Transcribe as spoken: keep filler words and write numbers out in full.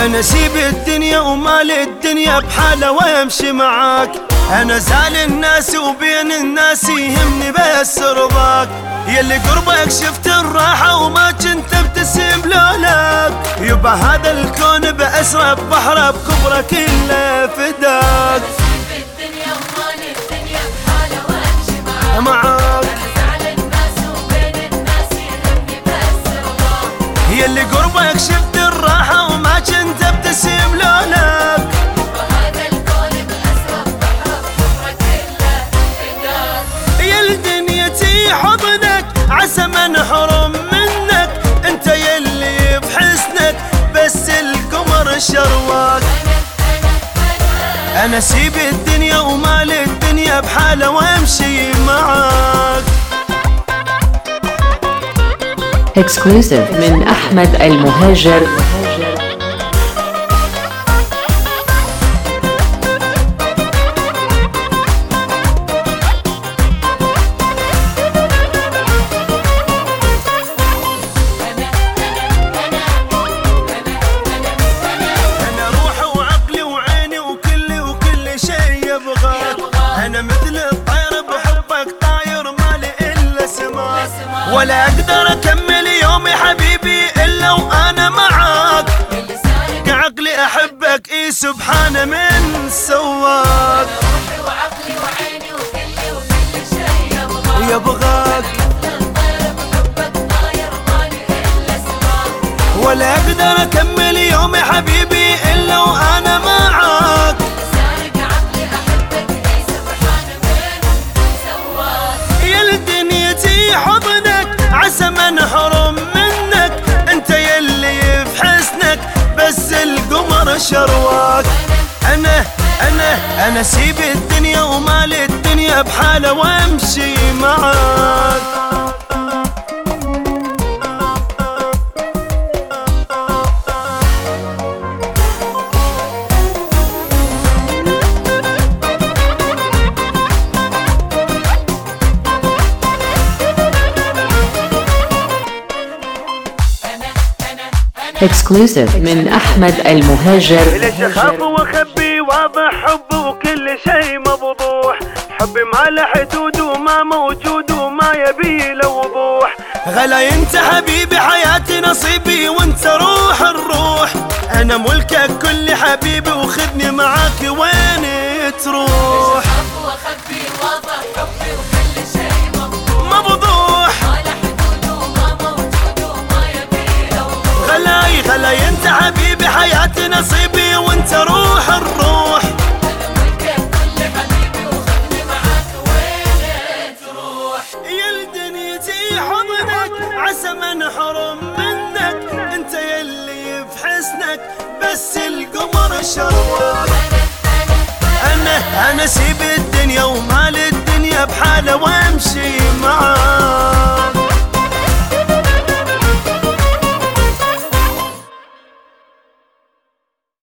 انا سيب الدنيا ومال الدنيا بحالة وامشي معاك. انا زال الناس وبين الناس يهمني بس رضاك. يلي قربك شفت الراحة وما كنت ابتسم لولاك. يبا هذا الكون بأسرى بحره بكبره كله فداك. انا سيب الدنيا ومال الدنيا بحالة وامشي معاك. معاك انا زعل الناس وبين الناس يهمني بس رضاك. يلي قربك شفت الراحة وما كنت ابتسم لولاك. وهذا الكون بأسرى بحره بكبره كله فداك. يا لدنيتي حضنك عسى ما نحرم منك. انت يلي بحسنك بس القمر شرواك. انا سيب الدنيا ومال الدنيا بحالة وامشي معاك. Exclusive من أحمد المهاجر. انا روحي وعقلي وعيني وكلي وكل شيء يبغاك. انا مثل الطير بحبك طاير مالي الا سماك. ولا اقدر اكمل يومي حبيبي الا وانا معاك. كعقلي احبك اي سبحانه من سواك. روحي وعقلي وعيني وكلي وكل شيء يبغاك. يبغاك الطير بحبك طاير مالي الا سماك. ولا اقدر اكمل يومي حبيبي الا وانا معاك. سارق عقلي احبك اي سبحان من سواك. يا لدنيتي حضنك عسى ما نحرم منك. انت يلي بحسنك بس القمر شرواك. انا انا انا سيب الدنيا ومال الدنيا بحالة وامشي معاك. Exclusive من أحمد المهاجر. ليش اخاف واخبي واضح حبي وكل شيء مبضوح. حبي ما له حدود وما موجود وما يبي له وضوح. غلا انت حبيبي حياتي نصيبي وانت روح الروح. انا ملكك كل حبيبي وخذني معاك وين تروح. اخاف واخبي واضح حبي وكل شيء مبضوح. مبضوح ما له حدود وما موجود وما يبي له وضوح. غلاي غلاي انت حبيبي حياتي نصيبي وانت روح الروح. انا ملكك كل حبيبي وخذني معاك وين تروح. يا لدنيتي حضنك عسى ما نحرم منك. انت يلي بحسنك بس القمر شرواك. انا انا سيب الدنيا ومال الدنيا بحالة وامشي معاك.